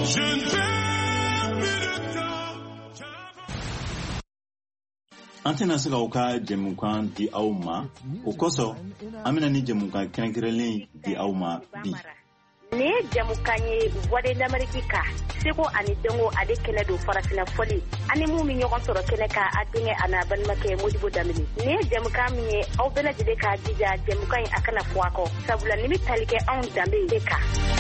Antena saka uka jemukan di auma ukoso amina ni jemukan kenkerelen di auma bi ne jamukanye wade d'amerika seko ani dengo ade kene do farafina foli ani mu mi nyoko soro kene ka adinge ana ban make modibo damini ne jamuka mi au bela jide ka jija jamukan akana fuako sabula ni talike on dambe ka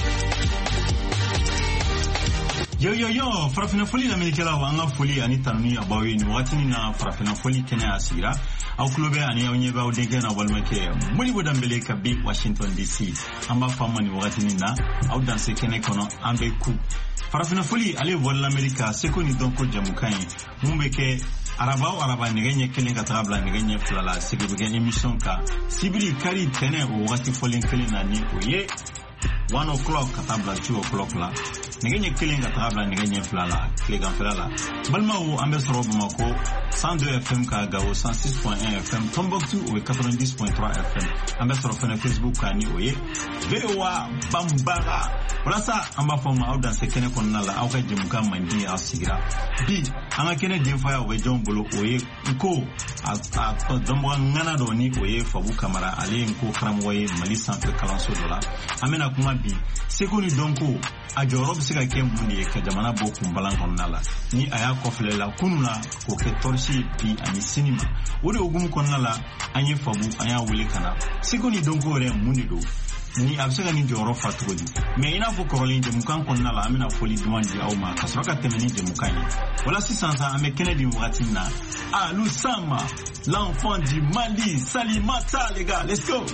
Yo farafina foli na melikela wanga foli ani tanuni abawi ni watini na farafina foli kene asira au klobe ani onyeba odege na walmeke modibo dambele ka bi Washington DC amba famani watini na au danse kene kono ambe ku farafina foli ale wala Amerika seko ni donko jamukai mumbeke araba negenye kelen katabla negenye flala sigibige emission ka sibiri kari tene o wati foli kelen nani oye 1 o'clock katabla 2 o'clock la negenye kelen katabla negenye flala klega flala balma o ambe sorobo mako 102 FM ka gawo 106.1 FM Tombouctou o 90.3 FM ambe sorobo na Facebook kani oye vewa bambara wala sa amba foma au dans kene konna la au ka jemuka mandi asigira bi anga kene demfa ya we jombolo oye ko a dombo ngana do ni oye fabu kamara ale nko kramwoye mali centre kalanso dola amena kuma bi sekoni donko a jorob siga kembundi ka jamana bokum balan konna la ni aya kofle la kununa ko ke torshi bi ani sinima wode ogum konna la anye fabu anya wuli kana sekoni donko re mundi do ni absega ni joro fatugodi mais ina fo korolin de mukan konna la amina foli demandi awma kasraka temeni de mukani wala si sansa ame Kennedy Muratina Lusama l'enfant du Mali Salimata les gars let's go.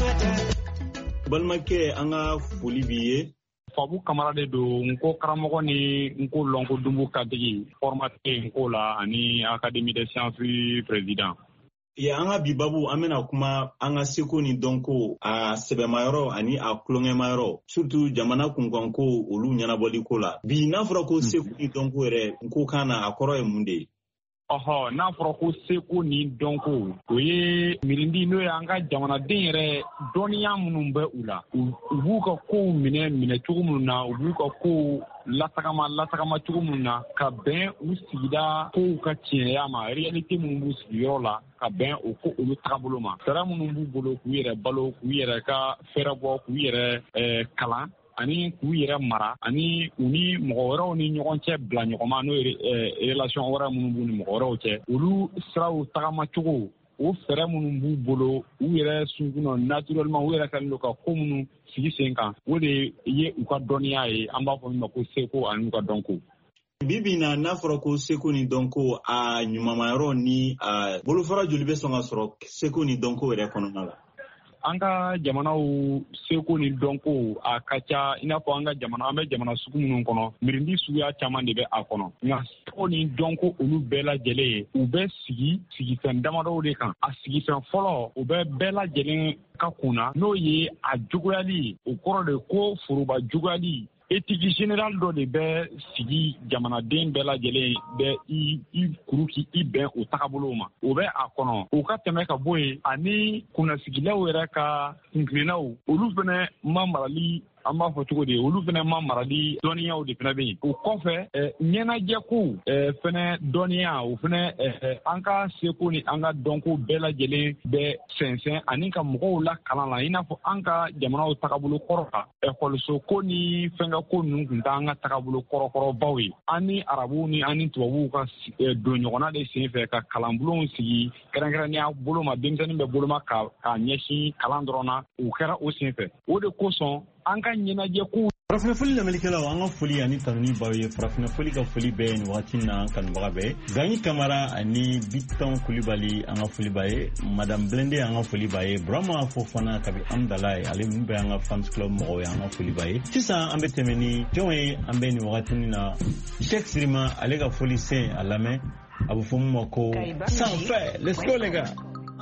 balmake anga foli biye Fabu camarade do nko karamogo ni nko lonko dumbu kadigi formateur nko la ani académie des sciences président ya anga bibabu amena kuma anga seko ni donko a sebemayoro ani a klongemayoro surtout jamana kunkanko olu nyanaboli ko la bi na fura ko seko ni donko ere nko kana akoro e munde Oho, n'a fɔra ko seko ni dɔnko o ye mirindi n'o ye an ka jamanaden yɛrɛ dɔnniya minnu bɛ u la u b'u ka kow minɛ cogo minnu na u b'u ka kow latagama cogo minnu na ka bɛn u sigida kow ka tiɲɛya ma réalité minnu b'u sigiyɔrɔ la ka bɛn o ko olu tagabolo ma sara minnu b'u bolo k'u yɛrɛ balo k'u yɛrɛ ka fɛɛrɛ bɔ k'u yɛrɛ kalan ani k'u yɛrɛ mara ani u ni mɔgɔ wɛrɛw ni ɲɔgɔn cɛ bila ɲɔgɔnma n'o ye relation wɛrɛ minnu b'u ni mɔgɔ wɛrɛw cɛ olu siraw tagama cogo o fɛɛrɛ minnu b'u bolo u yɛrɛ sunkunɔ naturellement u yɛrɛ kɛlen don ka ko minnu sigi sen kan o de ye u ka dɔnniya ye an b'a fɔ min ma ko seko ani u ka dɔnko bibi na n'a fɔra ko seko ni dɔnko a ɲumamayɔrɔ ni a bolofara joli bɛ sɔn ka sɔrɔ seko ni dɔnko yɛrɛ kɔnɔna la an ka jamanaw seko ni dɔnko a ka ca i n'a fɔ an bɛ jamana sugu minnu kɔnɔ mirindi suguya caman de bɛ a kɔnɔ nka seko ni dɔnko olu bɛɛ lajɛlen u bɛ sigifɛn damadɔw de kan a sigifɛn fɔlɔ u bɛ bɛɛ lajɛlen ka kunna n'o ye a juguyali o kɔrɔ de ko foroba juguyali éthique générale dɔ de bɛ sigi jamanaden bɛɛ lajɛlen bɛ i kuru k'i bɛn o tagabolo ma o bɛ a kɔnɔ o ka tɛmɛ ka bɔ yen ani kunnasigilaw yɛrɛ ka kuntilennaw olu fana ma marali an b'a fɔ cogo di olu fana ma marali dɔnniyaw de fana bɛ yen o kɔfɛ ɲɛnajɛko fana dɔnniya o fana an ka seko ni an ka dɔnko bɛɛ lajɛlen bɛ sɛnsɛn ani ka mɔgɔw la kalan la i n'a fɔ an ka jamanaw tagabolo kɔrɔ kan ekɔliso ko ni fɛnkɛ ko ninnu tun t'an ka tagabolo kɔrɔkɔrɔbaw ye an ni arabuw ni an ni tubabuw ka don ɲɔgɔnna de sen fɛ ka kalanbulonw sigi kɛrɛnkɛrɛnnenya bolo ma denmisɛnnin bɛ boloma ka ɲɛsin kalan dɔrɔn na o kɛra o sen fɛ o de kosɔn an ka ɲɛnajɛ ko farafina foli lamɛnnikɛlaw an ka foli ani tanuni baw ye farafina foli ka foli bɛɛ nin wagati na an kanubaga bɛɛ Gagny Camara ani Biton Kulibali an ka foli b'a ye Madame Blende an ka foli b'a ye Burama Fofana kabi Amdalaye ale min bɛ an ka fans club mɔgɔw ye an ka foli b'a ye sisan an bɛ tɛmɛ ni jɔn ye an bɛ nin wagati na Cheikh Sirima ale ka foli sen a lamɛn a bɛ fɔ min ma ko sanfɛ let's go les gars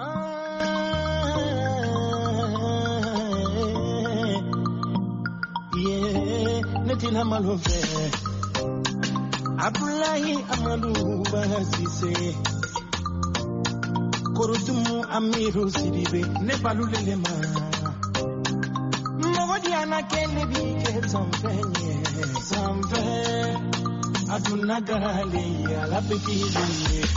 Netina Malove Abdullahi Amadou Basise Korotumu Amiru Sidibe Nebalulema Mawadiana Kelebi Samfe Aduna Garale La Petite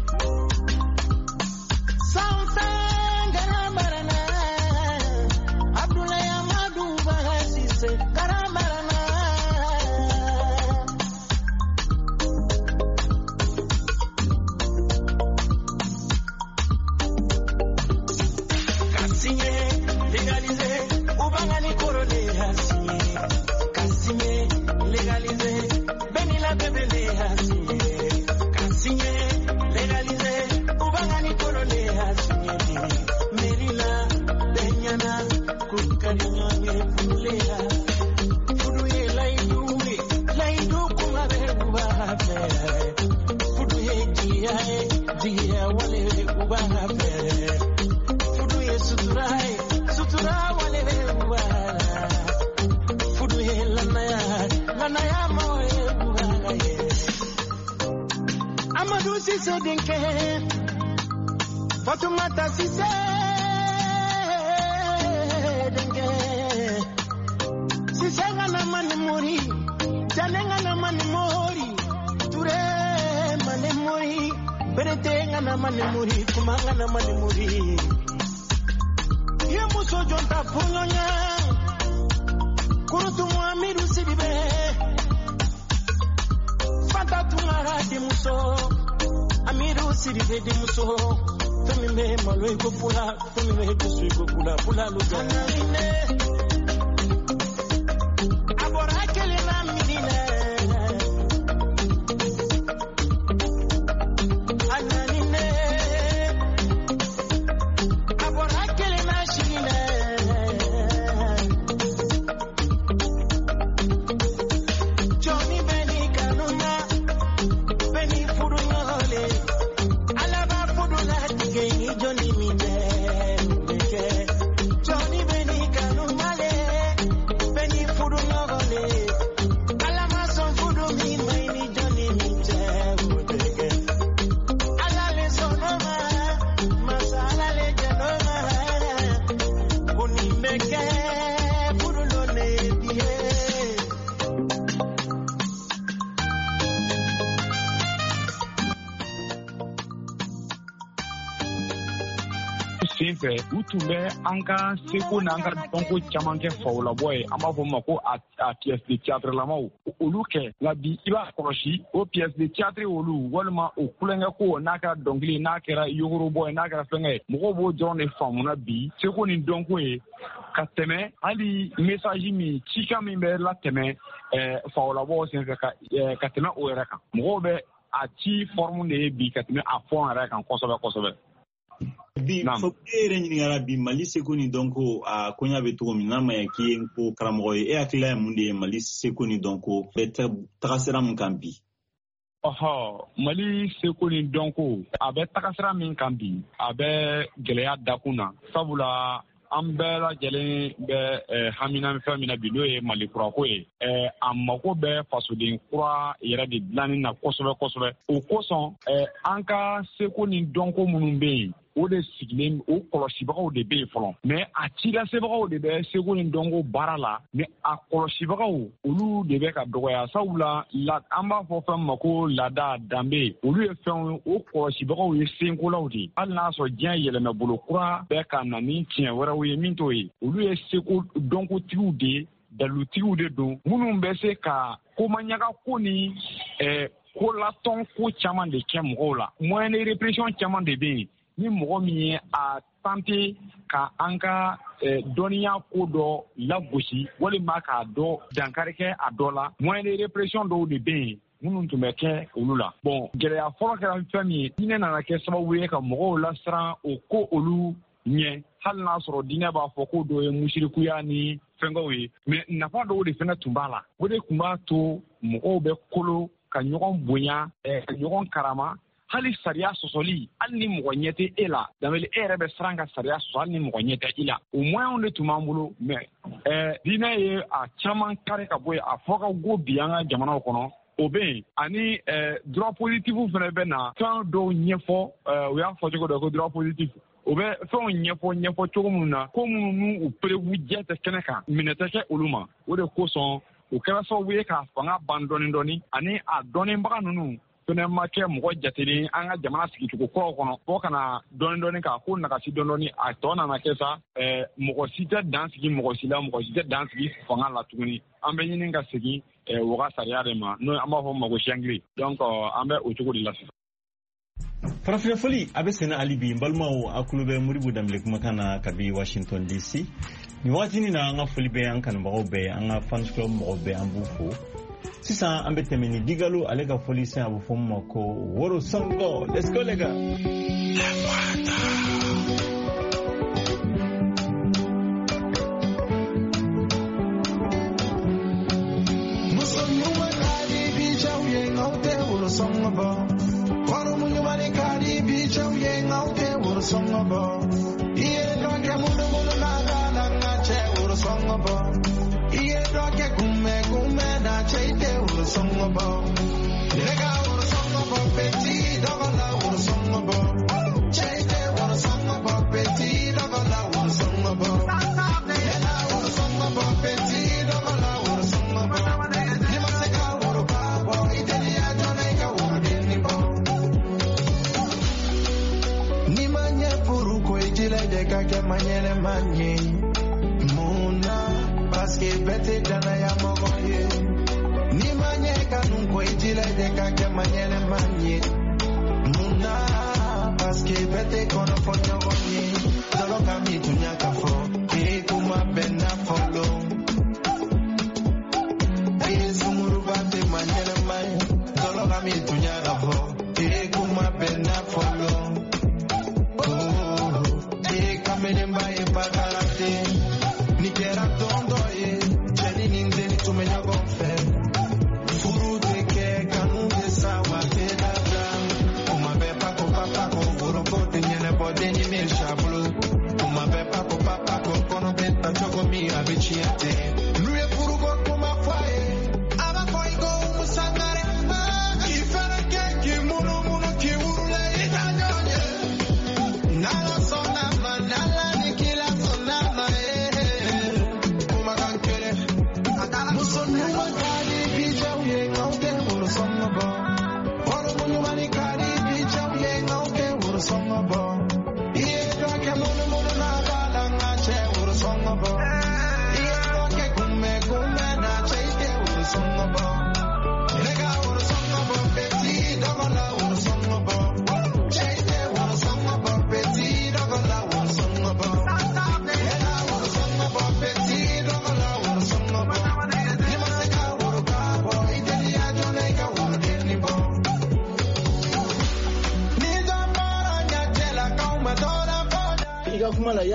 Samfe Garamarana Abdullahi Amadou Basise Fatumata Sise Denge Sisanga na mani mori Janenga na mani mori Ture mani mori Beretenga na mani mori Kumanga na mani mori Ye muso jonta punonya Kurutu muamiru sidibe Fata tungara di muso Amiru sidibe di muso Femime malwe go pula, femime kusui go pula, pula lugana ine. Abora kele na midine. Ananine. Abora kele na shine. fɛ u tun bɛ an ka seko n'an ka dɔnko caman kɛ fawolabɔ ye an b'a fɔ ma ko a pièce de théâtre lamaw olu kɛ nka bi i b'a kɔlɔsi o pièce de théâtre olu walima o kulonkɛ ko n'a kɛra dɔnkili n'a kɛra yogorobɔ ye n'a kɛra fɛnkɛ ye mɔgɔw b'o dɔrɔn de faamuna bi seko ni dɔnko ye ka tɛmɛ hali message min cikan min bɛ latɛmɛ fawolabɔ senfɛ ka tɛmɛ o yɛrɛ kan mɔgɔw bɛ a ci forme de ye bi ka tɛmɛ a fɔn yɛrɛ kan kosɛbɛ kosɛbɛ. Bi fo e yɛrɛ ɲininkara bi Mali seko ni dɔnko a koɲa bɛ cogo min n'a ma ɲɛ k'i ye ko karamɔgɔ ye e hakilila ye mun de ye Mali seko ni dɔnko bɛ taga sira min kan bi? Mali seko ni dɔnko a bɛ taga sira min kan bi a bɛ gɛlɛya dakun na sabula an bɛɛ lajɛlen bɛ hamina fɛn min na bi n'o ye Mali kurako ye a mako bɛ fasoden kura yɛrɛ de dilanni na kosɛbɛ kosɛbɛ o kosɔn an ka seko ni dɔnko minnu bɛ yen o de sigilen o kɔlɔsibagaw de bɛ yen fɔlɔ mais a cilasebagaw de bɛ seko ni dɔnko baara la mais a kɔlɔsibagaw olu de bɛ ka dɔgɔya sabula an b'a fɔ fɛn ma ko laada danbe olu ye fɛnw o kɔlɔsibagaw ye senkolaw de hali n'a sɔrɔ diɲɛ yɛlɛmɛ bolo kura bɛ ka na ni tiɲɛ wɛrɛw ye min t'o ye olu ye seko dɔnkotigiw de dalutigiw de don minnu bɛ se ka komaɲaga ko ni ko latɔn ko caman de kɛ mɔgɔw la moyen de répression caman de bɛ yen ni mɔgɔ min ye a tante ka an ka dɔnniya ko dɔ lagosi walima k'a dɔ dankari kɛ a dɔ la moyen de répression dɔw de bɛ yen minnu tun bɛ kɛ olu la bon gɛlɛya fɔlɔ kɛra fɛn min ye diinɛ nana kɛ sababu ye ka mɔgɔw lasiran o ko olu ɲɛ hali n'a sɔrɔ diinɛ b'a fɔ ko dɔ ye musirikuya ni fɛnkɛw ye mais nafa dɔw de fana tun b'a la o de tun b'a to mɔgɔw bɛ kolo ka ɲɔgɔn bonya ka ɲɔgɔn karama hali sariya sɔsɔli hali ni mɔgɔ ɲɛ tɛ e la dameli e yɛrɛ bɛ siran ka sariya sɔsɔ hali ni mɔgɔ ɲɛ tɛ i la o moyens de tun b'an bolo mais diinɛ ye a caman kari ka bɔ yen a fɔ ka go bi an ka jamanaw kɔnɔ o bɛ yen ani droit positif fana bɛ na fɛn dɔw ɲɛfɔ u y'a fɔ cogo dɔ ko droit positif o bɛ fɛnw ɲɛfɔ cogo minnu na ko minnu n'u perewu jɛ tɛ kɛnɛ kan minɛ tɛ kɛ olu ma o de kosɔn o kɛra sababu ye ka fanga ban dɔɔni dɔɔni ani a dɔnnibaga ninnu fɛnɛ ma kɛ mɔgɔ jatelen an ka jamana sigicogo kɔrɔw kɔnɔ fɔ kana dɔɔni k'a ko nagasi dɔɔni a tɔ nana kɛ sa mɔgɔ si tɛ dan sigi mɔgɔ si la mɔgɔ si tɛ dan sigi fanga la tuguni an bɛ ɲini ka segin waga sariya de ma n'o an b'a fɔ ma ko sɛngiri donc an bɛ o cogo de la sisan. Farafina foli a bɛ senna hali bi n balimaw a kulo bɛ Modibo Dembele kumakan na kabi Washington DC nin waati na an ka foli bɛ an kanubagaw bɛɛ an ka fans club mɔgɔw bɛɛ an b'u fo sisan an bɛ tɛmɛ ni Digalo ale ka foli sen a bɛ fɔ ma ko Woro Songo. Let's go les gars. Uma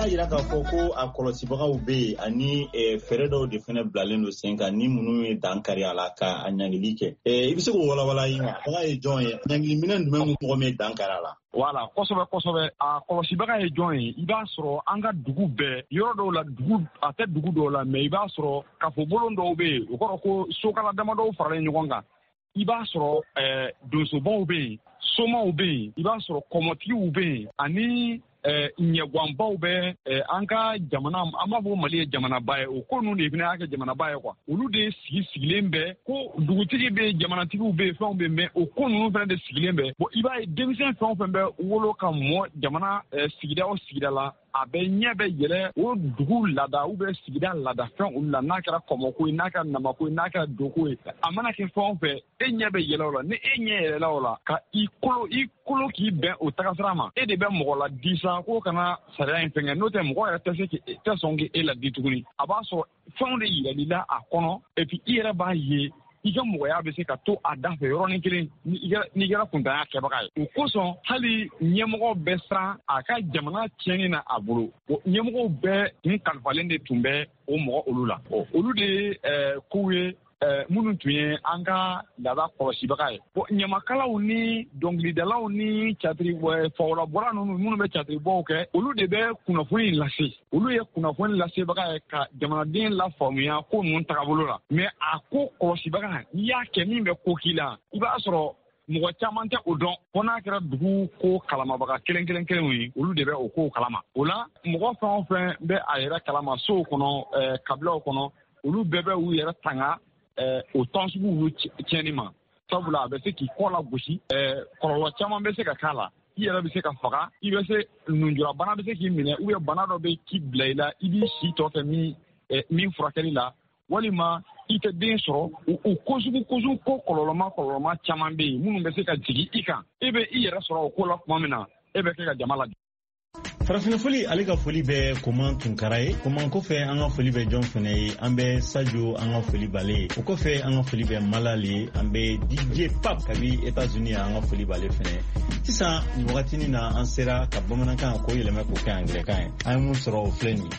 y'a jira k'a fɔ ko a kɔlɔsibagaw bɛ yen ani fɛɛrɛ dɔw de fana bilalen don sen kan ni minnu ye dankari a la ka a ɲangili kɛ. I bɛ se k'o walawala yi ma fanga ye jɔn ye ɲangili minɛ jumɛn mɔgɔ min dankari a la. Voilà, kosɛbɛ a kɔlɔsibaga ye jɔn ye i b'a sɔrɔ an ka dugu bɛɛ yɔrɔ dɔw la a tɛ dugu dɔw la mais i b'a sɔrɔ kafobolon dɔw bɛ yen o kɔrɔ ko sokala damadɔw faralen ɲɔgɔn kan i b'a sɔrɔ donsobaw bɛ yen somaw bɛ yen i b'a sɔrɔ kɔmɔtigiw bɛ yen ani ɲɛgwanbaw bɛ an ka jamana an b'a fɔ Mali ye jamanaba ye o ko ninnu de fana y'a kɛ jamanaba ye quoi olu de sigilen bɛ ko dugutigi bɛ yen jamanatigiw bɛ yen fɛnw bɛ yen mais o ko ninnu fana de sigilen bɛ bon i b'a ye denmisɛn fɛn o fɛn bɛ wolo ka mɔ jamana sigida o sigida la a bɛ ɲɛ bɛ yɛlɛ o dugu laada ou bien sigida laadafɛn olu la n'a kɛra kɔmɔko ye n'a kɛra namako ye n'a kɛra doko ye a mana kɛ fɛn o fɛn e ɲɛ bɛ yɛlɛ o la ni e ɲɛ yɛlɛla o la ka i kolo k'i bɛn o tagasira ma e de bɛ mɔgɔ la di sa k'o kana sariya in fɛngɛ n'o tɛ mɔgɔ yɛrɛ tɛ sɔn k'e la di tuguni a b'a sɔrɔ fɛnw de yirali la a kɔnɔ et puis i yɛrɛ b'a ye i ka mɔgɔya bɛ se ka to a da fɛ yɔrɔnin kelen n'i kɛra kuntanya kɛbaga ye o kosɔn hali ɲɛmɔgɔ bɛ siran a ka jamana tiɲɛni na a bolo ɲɛmɔgɔw bɛɛ kun kalifalen de tun bɛ o mɔgɔ olu la olu de ye kow ye minnu tun ye an ka laada kɔlɔsibaga ye ɲamakalaw ni dɔnkilidalaw ni fawolabɔla ninnu minnu bɛ catiribɔw kɛ olu de bɛ kunnafoni lase olu ye kunnafoni lasebaga ye ka jamanaden lafaamuya ko ninnu tagabolo la mais a ko kɔlɔsibaga n'i y'a kɛ min bɛ ko k'i la i b'a sɔrɔ mɔgɔ caman tɛ o dɔn fo n'a kɛra dugu ko kalamabaga kelen ye olu de bɛ o ko kalama o la mɔgɔ fɛn o fɛn bɛ a yɛrɛ kalama sow kɔnɔ kabilaw kɔnɔ olu bɛɛ bɛ u yɛrɛ tanga o tɔn sugu tiɲɛni ma sabula a bɛ se k'i kɔ la gosi kɔlɔlɔ caman bɛ se ka k'a la i yɛrɛ bɛ se ka faga i bɛ se nunjurabana bɛ se k'i minɛ ou bien bana dɔ bɛ k'i bila i la i b'i si tɔ kɛ min furakɛli la walima i tɛ den sɔrɔ o ko sugu ko kɔlɔlɔma caman bɛ yen minnu bɛ se ka jigin i kan e bɛ i yɛrɛ sɔrɔ o ko la tuma min na e bɛ kɛ ka jama ladi. Farafinafoli ale ka foli bɛ Koman Tunkara ye Koman kɔfɛ an ka foli bɛ jɔn fana ye an bɛ Sajo an ka foli b'ale o kɔfɛ an ka foli bɛ Malali an bɛ DJ Pap kabi États-Unis an ka foli b'ale fana sisan nin wagatinin na an sera ka bamanankan ko yɛlɛmɛ k'o kɛ angilɛkan ye an ye mun sɔrɔ o filɛ nin ye.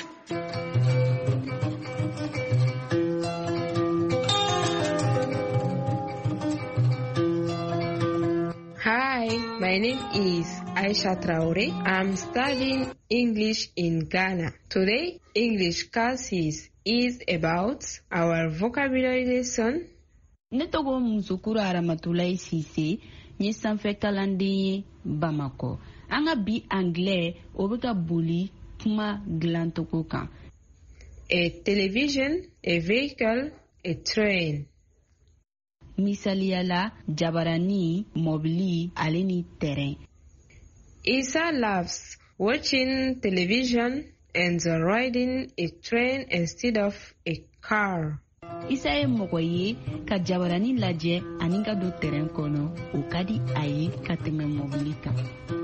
Hi, my name is Aisha Traore. I'm studying English in Ghana. Today, English classes is about our vocabulary lesson. Ne tɔgɔ Musukuru Aramatulayi Sise, n ye sanfɛ kalanden ye Bamako. An ka bi anglais o bɛ ka boli kuma dilancogo kan. A television, a vehicle, a train. Misaliyala jabarani mobili ale ni terrain. Isa loves watching television and riding a train instead of a car. Isa ye mɔgɔ ye ka jabarani lajɛ ani ka don terrain kɔnɔ o ka di a ye ka tɛmɛ mobili kan.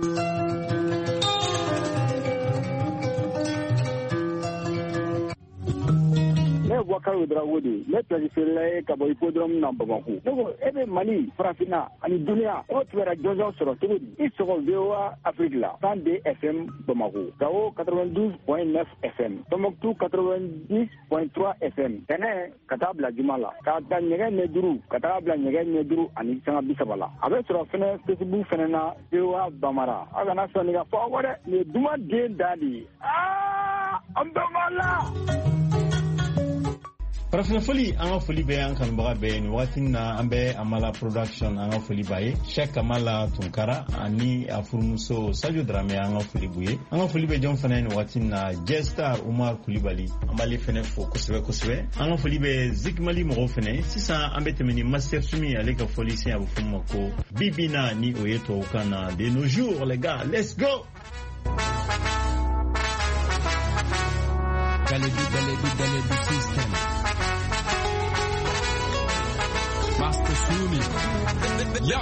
Wakaro Drawodi, let us say Kaboy Podrom number one. Every Mali, Frafina, and Dunia, what were a Jojo Sorotudi, it's all Veoa Africa, Sunday FM Bamako, Gao 92.9 FM, Tomok 90.3 FM, Tene, Katabla Jumala, Kata Negen Neduru, Katabla Negen Neduru, and Itana Bisabala. A better of Facebook Fenena, Veoa Bamara, Agana Sonia forward, the Duma Jane Daddy. Ambamala! Farafinafoli an ka foli bɛ an kanubaga bɛɛ nin waati na an bɛ Amala production an ka foli b'a ye Sheikh Kamala Tunkara ani a furumuso Sajo Drame an ka foli b'u ye an ka foli bɛ jɔn fana ye nin waati na Jestar Umar Kulibali an b'ale fana fo kosɛbɛ an ka foli bɛ Zikmali mɔgɔw fana sisan an bɛ tɛmɛ ni Master Sumi ale ka foli sen a bɛ fɔ ma ko Bibina ni o ye tubabukan na de nos jours les gars let's go. Galebi system. Master Sumi. Yo.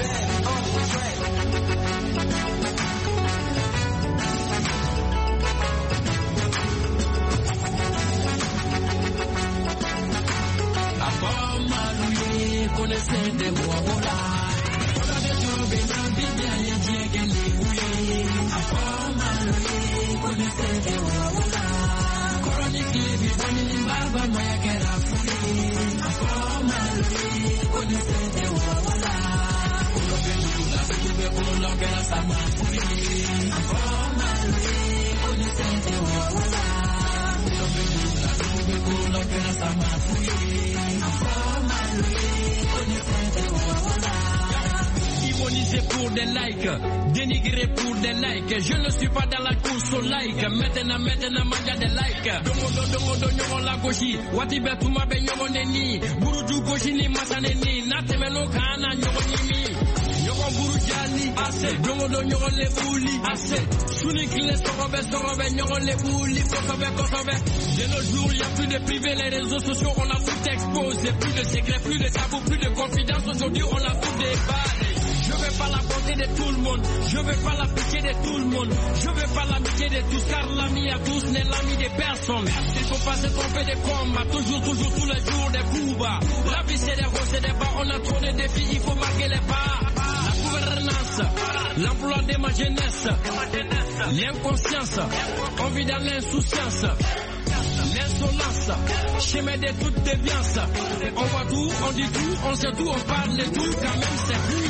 Abamaluye konesende muabola. Abamaluye konesende Ironisé pour des likes, dénigré pour des likes. Je ne suis pas dans la course aux likes. Maintenant, manga des likes. Domodo, nyomo la goshi. Wati betu mabe nyomo neni. Buruju goshi ni masaneni. Natemeno kana nyomo nimi. Nyomo buru jali. Assez. Domodo nyomo le bouli. Assez. Suni kile sorobe. Nyomo le bouli. Kosobe. De nos jours, il n'y a plus de privé. Les réseaux sociaux, on a tout exposé. Plus de secrets, plus de tabous, plus de confidence. Aujourd'hui, on a tout déballé. Je veux pas la bonté de tout le monde, je veux pas la pitié de tout le monde, je veux pas l'amitié de tous, car l'ami à tous n'est l'ami de personne. Il faut pas se tromper de combat, toujours, tous les jours des coups bas. La vie c'est des hauts, c'est des bas, on a trop de défis, il faut marquer les pas. La gouvernance, l'emploi de ma jeunesse, l'inconscience, on vit dans l'insouciance. L'insolence, chemin de toute déviance. On voit tout, on dit tout, on sait tout, on parle de tout, quand même c'est plus.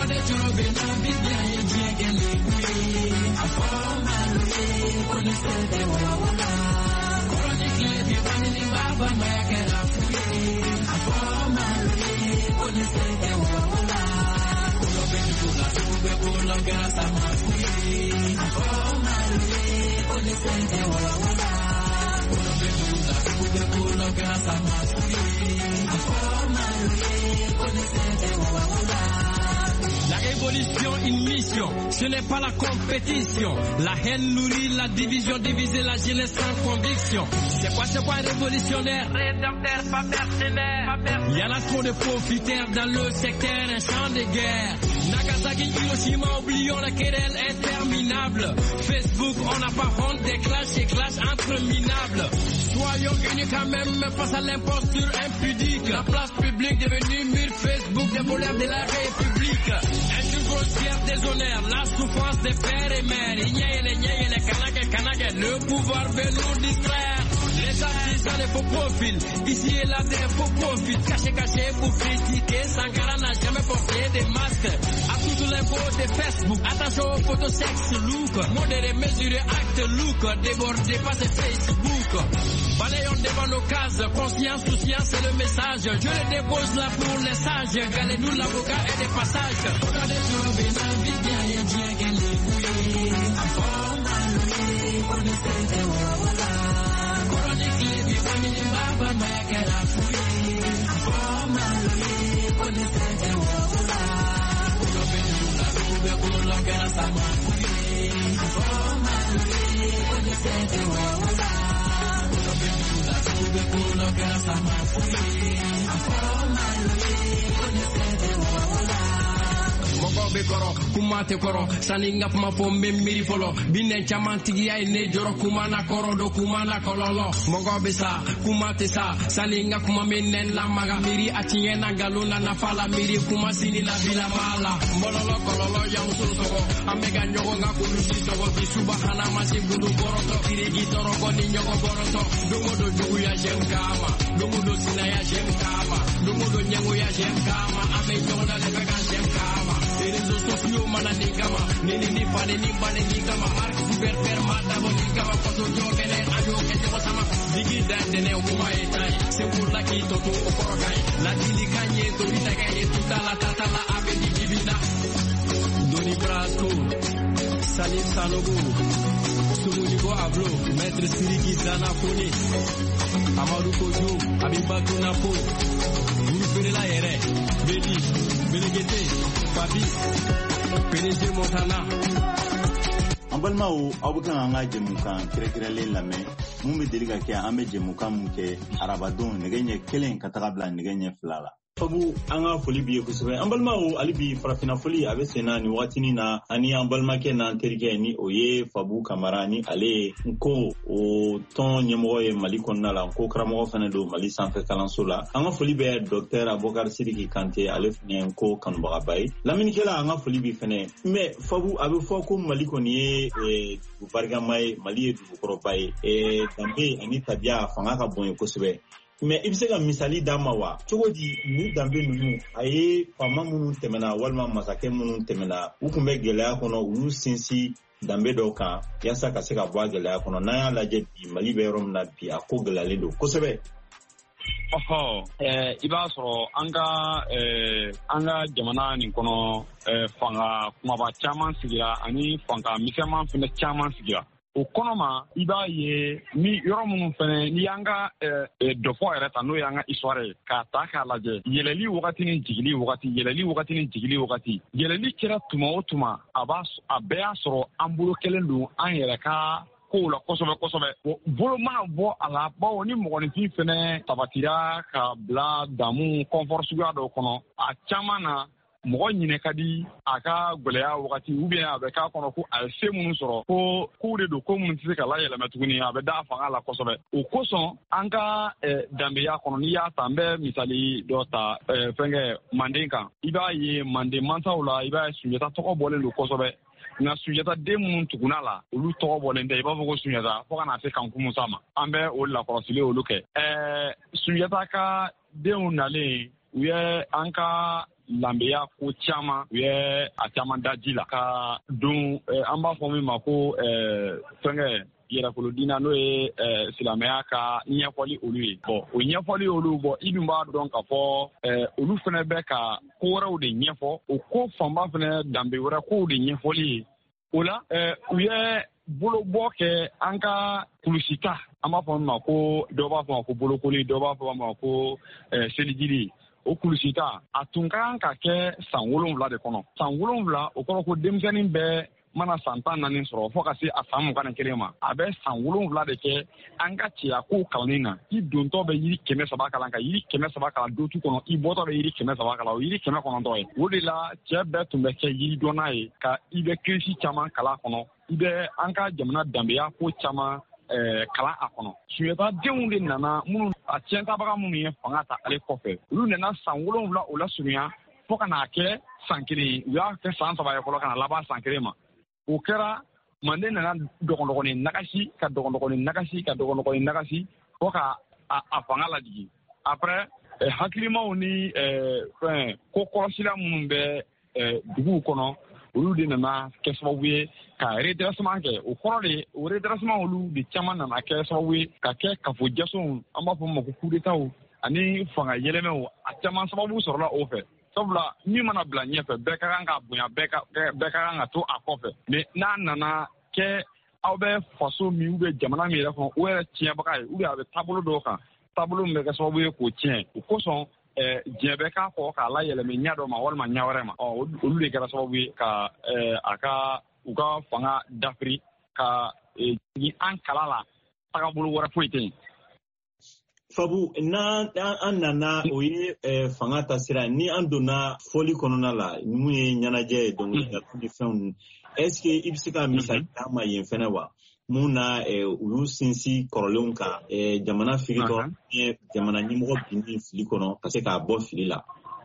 La révolution, une mission, ce n'est pas la compétition. La haine nourrit la division, diviser la jeunesse sans conviction. C'est quoi révolutionnaire? Rédempteur, pas mercenaire. Il y en a trop de profiteurs dans le secteur, un champ de guerre. Nagasaki, Hiroshima, oublions la querelle interminable. Facebook, on n'a pas honte des clashs et clashs entre minables. Soyons unis quand même face à l'imposture impudique. La place publique devenue mur Facebook des voleurs de la République. Une grosse guerre des honneurs, la souffrance des pères et mères. Les canages, le pouvoir veut nous distraire. Les artistes des faux profils, ici et là des faux profils. Caché pour critiquer, Sankara n'a jamais porté des masques. À toutes les mots de Facebook, attention aux photos sexe look. Modéré, mesuré, acte look. Débordé, passé Facebook. Balayons devant nos cases, conscience, souciance, c'est le message. Je le dépose là pour les sages. Galez-nous l'avocat et des passages. Mogobe koro kumate koro saninga puma fo memiri folo binen chamantigi ay ne joro kumana koro do kumana kololo mogobe sa kumate sa saninga kuma menen la maga miri atiena galuna na fala miri kuma sini la bila mala mololo kololo yang susogo amega nyogo ngakulu sitogo bisubahana masibudu boroto kirigi toroko ni nyogo boroto dungo do jugu ya jemkama dungo do sina ya jemkama dungo do nyango ya jemkama ame nyona le vegan jemkama réseaux sociaux mana nigama nini pane ni pane nigama mark super mata bo nigama foto jogene ajo kete ko sama digi dande ne kuma etai se pour la ki toto okorokai la dili kanye to bitaga e tuta la tata la ave di kibina Doni Brasco Salim Sanogo Sumunigo Ablo Maître Siriki Dana Foni Amadou Kojo Abibatu Napo Guru la Yere Bedi Belegete Papi PDG Montana an balimaw aw bɛ kan an ka jɛmukan kɛrɛkɛrɛnlen lamɛn mun bɛ deli ka kɛ an bɛ jɛmukan mun kɛ arabadenw nɛgɛ ɲɛ 1 ka taga bila nɛgɛ ɲɛ 2 la. Fabu an ka foli b'i ye kosɛbɛ an balimaw hali bi farafina foli a bɛ senna nin waatinin na ani an balimakɛ n'an terikɛ ni o ye Fabu Kamara ni ale ko o tɔn ɲɛmɔgɔ ye Mali kɔnɔna la ko karamɔgɔ fana don Mali sanfɛ kalanso la an ka foli bɛ Dr Abubakar Sidiki Kante ale fana ye ko kanubagaba ye laminikɛla an ka foli bi fana mais Fabu a bɛ fɔ ko Mali kɔni ye dugu barikama ye Mali ye dugukɔrɔba ye danbe ani tabiya fanga ka bon ye kosɛbɛ mais i bɛ se ka misali d'a ma wa cogo di ni danbe ninnu a ye faama minnu tɛmɛna walima masakɛ minnu tɛmɛna u tun bɛ gɛlɛya kɔnɔ olu sinsin danbe dɔw kan yaasa ka se ka bɔ a gɛlɛya kɔnɔ n'an y'a lajɛ bi Mali bɛ yɔrɔ min na bi a ko gɛlɛyalen don kosɛbɛ. I b'a sɔrɔ an ka jamana nin kɔnɔ fanga kumaba caman sigira ani fanga misɛnman fana caman sigira. O kɔnɔ ma i b'a ye ni yɔrɔ minnu fana ni y'an ka dɔfɔ yɛrɛ ta n'o y'an ka histoire ye k'a ta k'a lajɛ yɛlɛli wagati ni jigili wagati yɛlɛli wagati ni jigili wagati yɛlɛli kɛra tuma o tuma a bɛɛ y'a sɔrɔ an bolo kelen don an yɛrɛ ka kow la kosɛbɛ bolo mana bɔ a la bawo ni mɔgɔninfin fana sabatira ka bila damu confort suguya dɔw kɔnɔ a caman na mɔgɔ ɲinɛ ka di a ka gɛlɛya wagati ou bien a bɛ k'a kɔnɔ ko a ye se minnu sɔrɔ ko kow de don ko minnu tɛ se ka layɛlɛmɛ tuguni a bɛ da fanga la kosɛbɛ o kosɔn an ka danbeya kɔnɔ n'i y'a ta n bɛ misali dɔ ta fɛnkɛ Manden kan i b'a ye Manden mansaw la i b'a ye Sunjata tɔgɔ bɔlen don kosɛbɛ nka Sunjata den minnu tugunna la olu tɔgɔ bɔlen tɛ i b'a fɔ ko Sunjata fo ka na se Kanku Musa ma an bɛ o lakɔlɔsili olu kɛ Sunjata ka denw nalen u ye an ka lambeya ko caman u ye a caman da ji la ka don an b'a fɔ min ma ko fɛnkɛ yɛrɛfolodina n'o ye silamɛya ka ɲɛfɔli olu ye o ɲɛfɔli olu i dun b'a dɔn k'a fɔ olu fana bɛ ka ko wɛrɛw de ɲɛfɔ o ko fanba fana danbe wɛrɛ kow de ɲɛfɔli ye o la u ye bolobɔ kɛ an ka kulusita an b'a fɔ min ma ko dɔw b'a fɔ ma ko bolokoli dɔw b'a fɔ ma ko selijiri o kulusita a tun ka kan ka kɛ san 7 de kɔnɔ san 7 o kɔrɔ ko denmisɛnnin bɛɛ mana san 14 sɔrɔ fo ka se a san 21 ma a bɛ san 7 de kɛ an ka cɛya ko kalanni na i dontɔ bɛ yiri 300 kalan ka yiri 300 kalan dotu kɔnɔ i bɔtɔ bɛ yiri 300 kalan o yiri 900 ye o de la cɛ bɛɛ tun bɛ kɛ yiri dɔnna ye ka i bɛ kirisi caman kalan kɔnɔ i bɛ an ka jamana danbeya ko caman kalan a kɔnɔ Sunjata denw de nana minnu a tiɲɛtabaga minnu ye fanga ta ale kɔfɛ olu nana san 7 o la surunya fo ka n'a kɛ san 1 u y'a kɛ san 3 ye fɔlɔ ka na laban san 1 ma o kɛra Manden nana dɔgɔnɔgɔnin nagasi ka dɔgɔnɔgɔnin nagasi fo ka a fanga lajigi après hakilimaw ni ko kɔlɔsila minnu bɛ duguw kɔnɔ olu de nana kɛ sababu ye ka redressement kɛ o kɔrɔ de o redressement olu de caman nana kɛ sababu ye ka kɛ kafojɛsɔnw an b'a fɔ ma ko coup d'état ani fanga yɛlɛmɛw a caman sababu sɔrɔla o fɛ sabula min mana bila ɲɛfɛ bɛɛ ka kan ka bonya bɛɛ ka kan ka to a kɔfɛ mais n'a nana kɛ aw bɛ faso min ou bien jamana min yɛrɛ kɔnɔ o yɛrɛ tiɲɛbaga ye ou bien a bɛ taabolo dɔw kan taabolo min bɛ kɛ sababu ye k'o tiɲɛ o kosɔn diɲɛ bɛ k'a fɔ k'a layɛlɛmɛ ɲɛ dɔ ma walima ɲɛ wɛrɛ ma olu de kɛra sababu ye ka u ka fanga dafiri ka jigin an kala la tagabolo wɛrɛ foyi tɛ yen. Fabu n'an nana o ye fanga ta sira ni an donna fɔli kɔnɔna la mun ye ɲɛnajɛ ye dɔnkilidala ni fɛnw est-ce que i bɛ se ka misali d'a ma yen fɛnɛ wa mun na olu sinsin kɔrɔlenw kan jamana filitɔ jamana ɲɛmɔgɔ bin fili kɔnɔ ka se k'a bɔ fili la.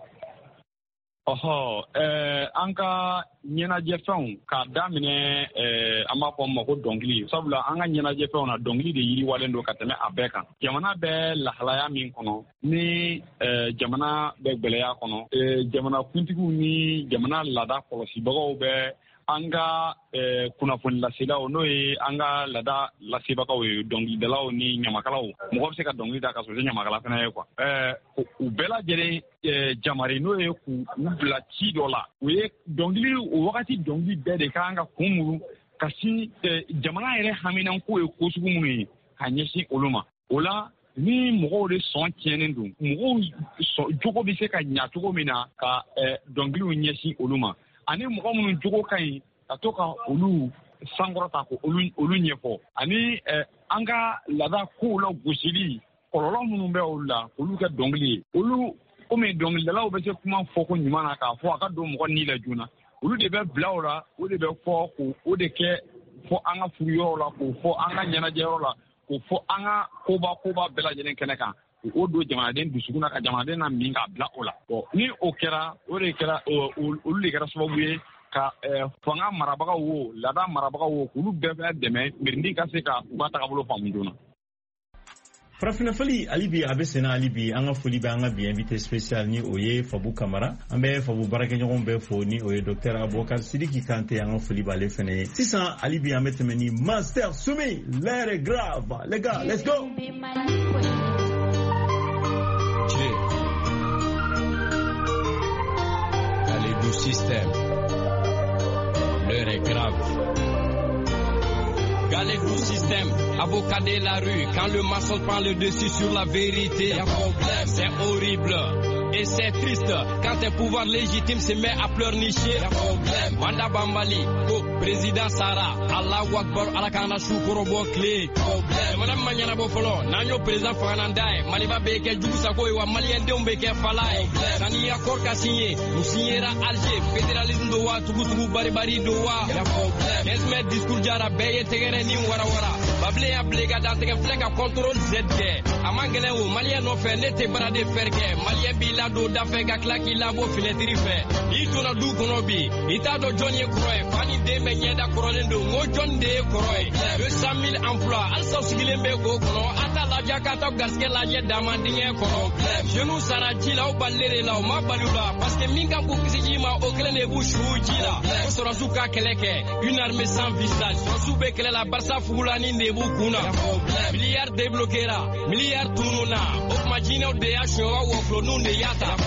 An ka ɲɛnajɛfɛnw k'a daminɛ an b'a fɔ ma ko dɔnkili sabula an ka ɲɛnajɛfɛnw na dɔnkili de yiriwalen don ka tɛmɛ a bɛɛ kan jamana bɛ lahalaya min kɔnɔ ni jamana bɛ gɛlɛya kɔnɔ jamana kuntigiw ni jamana laada kɔlɔsibagaw bɛ an ka kunnafoni laselaw n'o ye an ka laada lasebagaw ye dɔnkilidalaw ni ɲamakalaw mɔgɔ bɛ se ka dɔnkili da ka sɔrɔ se ɲamakala fana ye quoi u bɛɛ lajɛlen jamari n'o ye k'u bila ci dɔ la o ye dɔnkili o wagati dɔnkili bɛɛ de kan ka kun muru ka sin jamana yɛrɛ haminanko ye ko sugu minnu ye ka ɲɛsin olu ma o la ni mɔgɔw de sɔn tiɲɛnen don mɔgɔw jogo bɛ se ka ɲa cogo min na ka dɔnkiliw ɲɛsin olu ma ani mɔgɔ minnu jogo ka ɲi ka to ka olu sankɔrɔta ko olu ɲɛfɔ ani an ka laada kow la gosili kɔlɔlɔ minnu bɛ olu la olu kɛ dɔnkili ye olu komi dɔnkilidalaw bɛ se kuma fɔ ko ɲuman na k'a fɔ a ka don mɔgɔ ni la joona olu de bɛ bila o la o de bɛ fɔ k'o de kɛ fɔ an ka furuyɔrɔ la k'o fɔ an ka ɲɛnajɛyɔrɔ la k'o fɔ an ka koba bɛɛ lajɛlen kɛnɛ kan o don jamanaden dusukun na ka jamanaden na min k'a bila o la ni o kɛra olu de kɛra sababu ye ka fanga marabagaw wo laada marabagaw wo k'olu bɛɛ fana dɛmɛ mirindi ka se ka u ka taabolo faamu joona. farafina foli alibi abesena alibi anga foli ba anga bi invité spécial ni oye Fabou Camara ambe Fabou baraka nyogon be foni oye docteur Aboubacar Sidiki Kanté anga foli ba le fene 600 alibi ametemeni master Soumi l'air est grave les gars let's go. Allez du système l'heure est grave. Galère du système, avocat de la rue. Quand le maçon prend le dessus sur la vérité, y'a problème, c'est horrible. Et c'est triste quand un pouvoir légitime se met à pleurnicher. Y'a problème. Wanda Bambali, président Sarah, Allah Wakbar, Alakana Choukorobo Clé. Problème. Madame Maniana Bofolo, Nanyo président Fanandaï, Maliba Beke, Djousako, Malien Dombeke Falai. Nani accord qu'a signé, nous signera Alger, fédéralisme Doha, Tougou Baribari Doha. Y'a problème. Esmet discours Jara, Beye Tegere Ni Wara Wara. Bable ya Blega Danteke Flega contrôle ZG. Amangele ou Malien no fait, n'était pas de faire que Malien Bila. Do dafega klaki labo filetiri fe ituna du konobi itado Johnny Kroy fani de menyeda korolendo ngo John de Kroy 200 000 emplois alsa sigilembe go kono ata la jakata gaske la je damandinge kono jenu saraji la o balere la o ma balula parce que minga ko kisiji ma o klene bu shujila ko sora suka keleke une armée sans visage so sube kele la barsa fulani de bu kuna milliard débloquera milliard tununa o majina de action wa flo nunde ya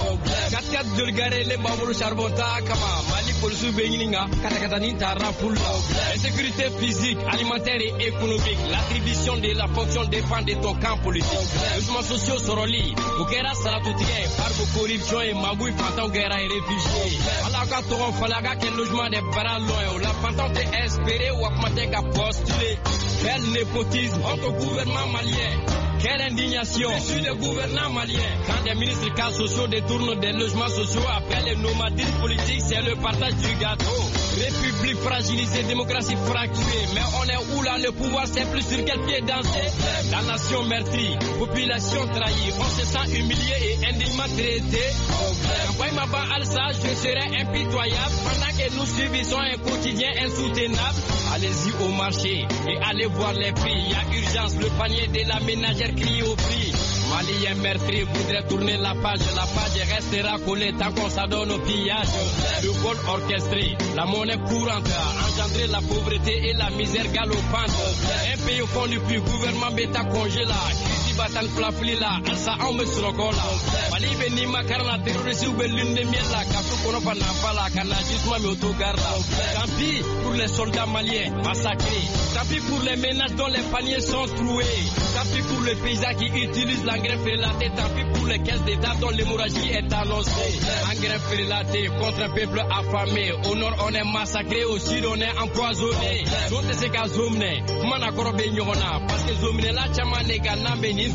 4 de gare les babolo charbonta kama mali polisu beninga kata ni tara full insécurité physique alimentaire et économique l'attribution de la fonction dépend de ton camp politique logements sociaux soroli okera salatu tiye par corruption et magouille fantan guerre et réfugiés ala ka to falaga que logement des baralons la fantan est espéré ou augmenter ka postuler quel népotisme entre gouvernement malien. Quelle indignation sur le gouvernement malien. Quand des ministres cas sociaux détournent des logements sociaux après les nomadismes politiques, c'est le partage du gâteau. République fragilisée, démocratie fracturée. Mais on est où là, le pouvoir c'est plus sur quel pied danser. La nation meurtrie, population trahie. On se sent humilié et indignement traité. Quand ma ban Alsa, je serai impitoyable. Pendant que nous subissons un quotidien insoutenable. Allez-y au marché et allez voir les prix. Il y a urgence, le panier de la ménagère crie au prix. Malien meurtri voudrait tourner la page restera collée tant qu'on s'adonne au pillage. Le vol orchestré, la monnaie courante a engendré la pauvreté et la misère galopante. Un pays au fond du puits, gouvernement bêta congéla. Batan flafli la alsa on me srogola wali be ni makarna terroriste be lune miela kafu kono pa na pala kana jisma me autogarda tant pis pour les soldats maliens massacrés tant pis pour les ménages dont les paniers sont troués tant pis pour les paysans qui utilisent l'engrais félaté tant pis pour les caisses d'état dont l'hémorragie est annoncée engrais félaté contre un peuple affamé au nord on est massacré au sud on est empoisonné donc c'est qu'à zomne mana korobe nyona parce que zomne la chamane ganambe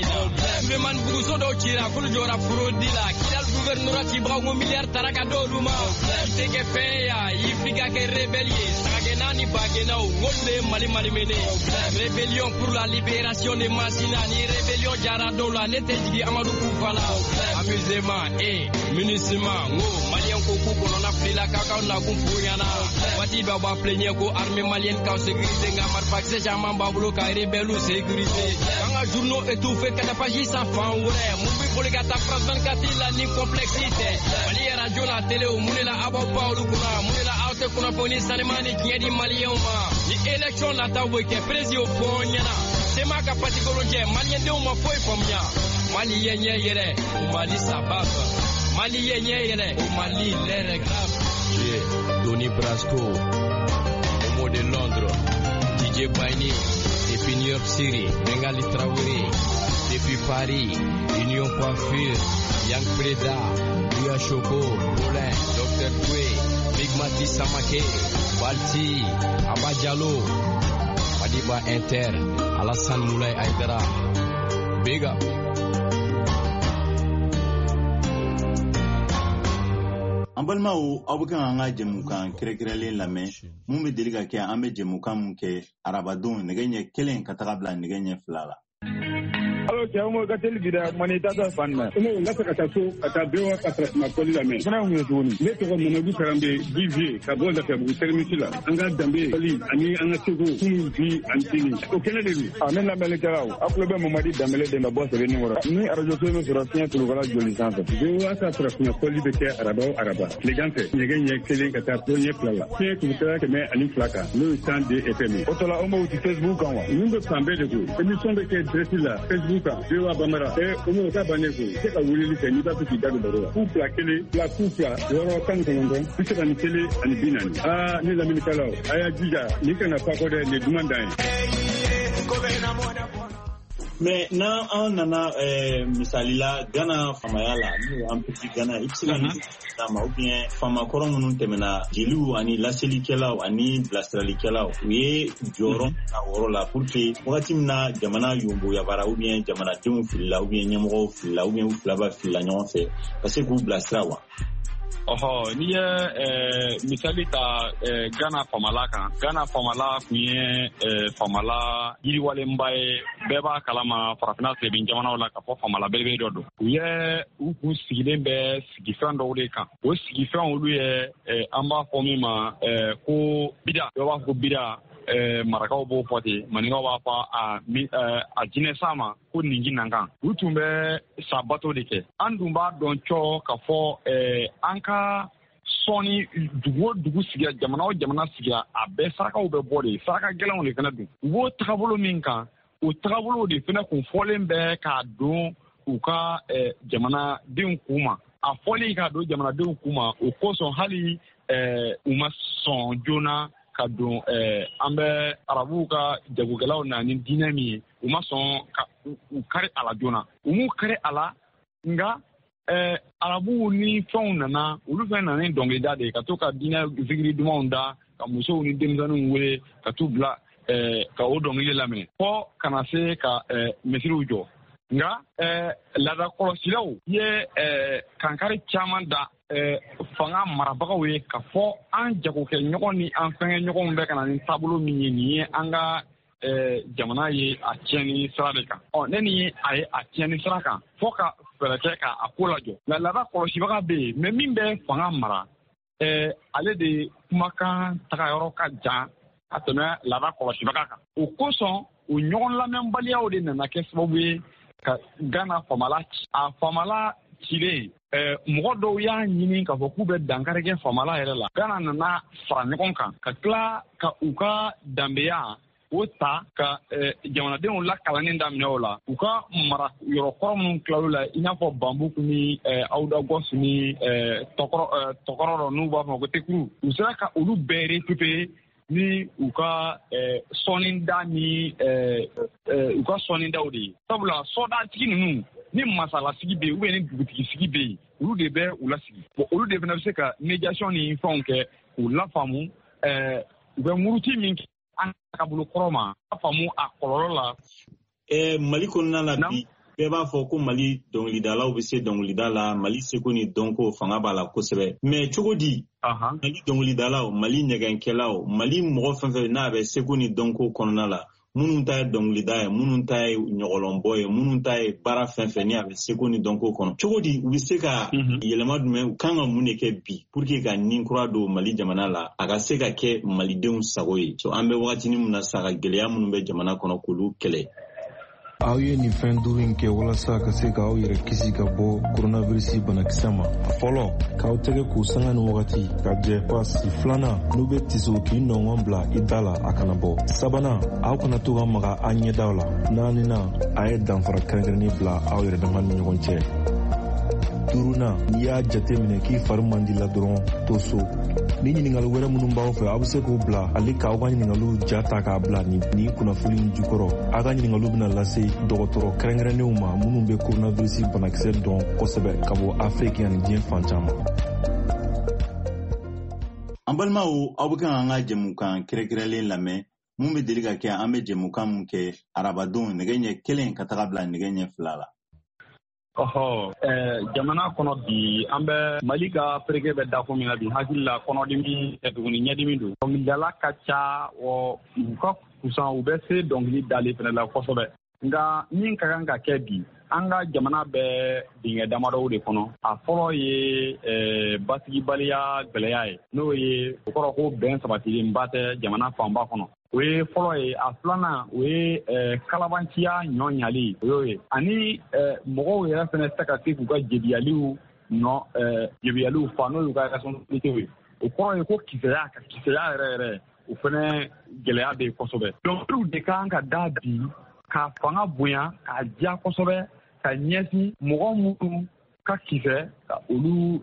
Suleman Bousso do Chira, Kuljora Frodila, Kidal Gouvernorat Ibrahim milliard Taraka Doluma, Teke Feya, Ifriga que rébellier, Sagenani Bagenao, Wole Mali Malimene, rébellion pour la libération des Massinani, rébellion Jaradola, Neteji Amadou Koufala, amusement et munissement, Malien Koukou, on a pris la caca, on a Kumpuyana, Wati Baba Pleneko, armée malienne, quand sécurité, Gamar Paxe, Jaman Bablo, Kairibelou, sécurité, journaux étouffés, Katapaji sans fan, Moubi pour les gars, France 24, il a ni complexité. Mali radio, la télé, Mounela Abo Paolo Kuna, Mounela Aute Kuna Poni, Sanemani, qui est dit Malien, ni élection, la Taweke, Prési au Ponyana, c'est ma capacité coloniale, Malien de Ouma Foy Pomia, Malien Yere, ou Mali Sabab, Malien Yere, ou Mali l'air grave. Donny Brasco, Homo de Londres, DJ Baini. Depuis New York City, Bengali Traoré, depuis Paris, Union Coiffure, Yang Preda, Buya Choco, Bolin, Dr. Kwe, Big Mati Samake, Balti, Abadjalo, Madiba Inter, Alassane Moulay Aydara. Big up. An balimaw aw bɛ kan an ka jɛmukan kɛrɛkɛrɛnlen lamɛn mun bɛ deli ka kɛ an bɛ jɛmukan mun kɛ arabadenw nɛgɛ ɲɛ 1 ka taga bila nɛgɛ ɲɛ 2 la. Allo cɛ mo ka teli bida manita da fanna ino lasa ka taso ata bewa ka trasma ko la me fana mu tuni ne to ko mo du karambe divie ka bo da ka bu service la anga dambe ali ani anga tugo bi antini ko kenede du amen la mele karaw aklo be mo madi damele de bo se ni wora ni arajo to no surasiya to gala joli santo bewa ka trasma ko libe ke araba legante nyege kele ka ta to nye plala ke ku ta ke me ani plaka no stand de fm otola o mo ti Facebook kan wa ni do sambe de ko emission de ke dresi la Facebook bewa bamara o mo ta bane ko ke ka wuli li ni ba ti dago baro ku plakele la ku pla yoro kan kan ndo ti ka ni kele ani binani ni la minikala aya jija ni kana pa ko de le demanda mais na on nana misali la Ghana famaya la ni an petit Ghana ipsilon ou bien fama koro munun temena jelu ani laseli kela ani blastrali kela we joro na woro la pour que wakati na jamana yumbo ya bara ou bien jamana temu filla ou bien nyamo filla ou bien flaba filla nyon fait parce que ku blastra wa ni misali ta Ghana famala kunye famala yiriwale mbaye beba kalama farafina se bin jamana wala ka fo famala belbe dodo ye u sigilen be sigifan do de kan o sigifan olu ye amba fomima ko bida beba ko bida marakaw bo foti maninga wa fa a jine sama ko ningi nangan utumbe sabato de ke andumba don cho ka fo anka soni dugu sigia jamana sigia abe sarakaw be bode saraka gelan le kana du wo tabolo minka o tabolo de fena ko folen be ka don u ka jamana din kuma a foli ka do jamana din kuma o koso hali uma son jona ka don an bɛ arabu ka jagokɛlaw na ni diinɛ min ye u ma sɔn ka u kari a la joona u m'u kari a la nka arabu ni fɛnw nana olu fɛn nana ni dɔnkilida de ye ka to ka diinɛ zikiri dumanw da ka musow ni denmisɛnninw wele ka t'u bila ka o dɔnkili lamɛn fɔ kana se ka misiriw jɔ nka laada kɔlɔsilaw ye kankari caman da fanga marabagaw ye ka fɔ an jagokɛ ɲɔgɔn ni an fɛngɛ ɲɔgɔnw bɛ ka na ni taabolo min ye nin ye an ka jamana ye a tiɲɛni sira de kan ne ni a ye a tiɲɛni sira kan fɔ ka fɛɛrɛ kɛ ka a ko lajɔ nka laada kɔlɔsibaga bɛ yen mɛ min bɛ fanga mara ale de kumakan tagayɔrɔ ka jan ka tɛmɛ laada kɔlɔsibaga kan o kosɔn o ɲɔgɔn lamɛnbaliyaw de nana kɛ sababu ye ka Ghana famala ci a famala cilen mɔgɔ dɔw y'a ɲini k'a fɔ k'u bɛ dankari kɛ famala yɛrɛ la Ghana nana fara ɲɔgɔn kan ka tila ka u ka danbeya o ta ka jamanadenw lakalanni daminɛ o la u ka mara yɔrɔ kɔrɔ minnu tilal'o la i n'a fɔ Bambuku ni Awdagos ni tɔkɔrɔ dɔ n'u b'a fɔ ko Tekuru u sera ka olu bɛɛ récupérer ni u ka sɔnida ni u ka sɔnidaw de ye sabula sɔdatigi ninnu ni masalasigi bɛ yen ou bien ni dugutigi sigi bɛ yen olu de bɛ u lasigi bon olu de fana bɛ se ka médiation ni fɛnw kɛ k'u lafaamu u bɛ muruti min kɛ an ka bolo kɔrɔ ma lafaamu a kɔlɔlɔ la. Mali kɔnɔna la bi bɛɛ b'a fɔ ko Mali dɔnkilidalaw bɛ se dɔnkilida la Mali seko ni dɔnko fanga b'a la kosɛbɛ mais cogo di Mali dɔnkilidalaw Mali ɲɛgɛnkɛlaw Mali mɔgɔ fɛn fɛn n'a bɛ seko ni dɔnko kɔnɔna la minnu ta ye dɔnkilida ye minnu ta ye ɲɔgɔlɔnbɔ ye minnu ta ye baara fɛn fɛn ni a bɛ seko ni dɔnko kɔnɔ cogo di u bɛ se ka yɛlɛma jumɛn u kan ka mun de kɛ bi pour que ka nin kura don Mali jamana la a ka se ka kɛ malidenw sago ye so an bɛ wagatinin min na sa ka gɛlɛya minnu bɛ jamana kɔnɔ k'olu kɛlɛ. Aw ye nin fɛn duuru in kɛ walasa ka se k'aw yɛrɛ kisi ka bɔ coronavirus banakisɛ ma. Fɔlɔ k'aw tɛgɛ k'u sanga ni wagati ka jɛ pasi. Filanan n'u bɛ tiso k'i nɔngɔn bila i da la a kana bɔ. Sabanan aw kana to ka maga a ɲɛdaw la. Naaninan a ye danfara kɛrɛnkɛrɛnnen bila aw yɛrɛ dama ni ɲɔgɔn cɛ. Duurunan n'i y'a jate minɛ k'i fari man di la dɔrɔn to so. Ni ɲininkali wɛrɛ minnu b'aw fɛ aw bɛ se k'u bila hali k'aw ka ɲininkaliw ja ta k'a bila ni kunnafoni in jukɔrɔ. Aw ka ɲininkaliw bɛna lase dɔgɔtɔrɔ kɛrɛnkɛrɛnnenw ma minnu bɛ coronavirus banakisɛ dɔn kosɛbɛ ka bɔ Afiriki ani diɲɛ fan caman. An balimaw aw bɛ kan an ka jɛmukan kɛrɛnkɛrɛnlen lamɛn mun bɛ deli ka kɛ an bɛ jɛmukan mun kɛ arabadon nɛgɛ ɲɛ 1 ka taga bila nɛgɛ ɲɛ 2 la. Jamana kɔnɔ bi an bɛ Mali ka fereke bɛ da ko min na bi hakili la kɔnɔdimi tuguni ɲɛdimi don dɔnkilidala ka ca u ka kusan u bɛ se dɔnkili dali fana la kosɛbɛ nga min ka kan ka kɛ bi an ka jamana bɛɛ dingɛ damadɔw de kɔnɔ a fɔlɔ ye basigibaliya gwɛlɛya ye n'o ye o kɔrɔ ko bɛn sabatilenba tɛ jamana fanba kɔnɔ o ye fɔlɔ ye a filanan o ye kalabanciya ɲɔ ɲali o y'o ye ani mɔgɔw yɛrɛ fɛnɛ tɛ ka se k'u ka jebiyaliw fa n'o y'u ka responsabilité ye o kɔrɔ ye ko kisɛya yɛrɛ o fɛnɛ gɛlɛya bɛ yen kosɛbɛ donc olu de kan ka da bi ka fanga bonya ka diya kosɛbɛ ka ɲɛsin mɔgɔ minnu ka kisɛ ka olu